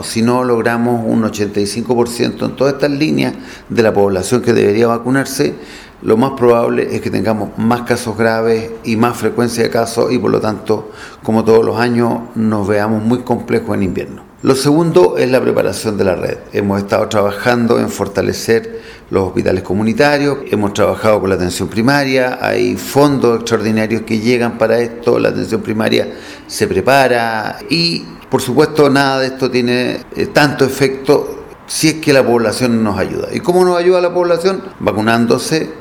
Si no logramos un 85% en todas estas líneas de la población que debería vacunarse, lo más probable es que tengamos más casos graves y más frecuencia de casos y por lo tanto, como todos los años, nos veamos muy complejos en invierno. Lo segundo es la preparación de la red. Hemos estado trabajando en fortalecer los hospitales comunitarios, hemos trabajado con la atención primaria, hay fondos extraordinarios que llegan para esto, la atención primaria se prepara y, por supuesto, nada de esto tiene tanto efecto si es que la población nos ayuda. ¿Y cómo nos ayuda la población? Vacunándose,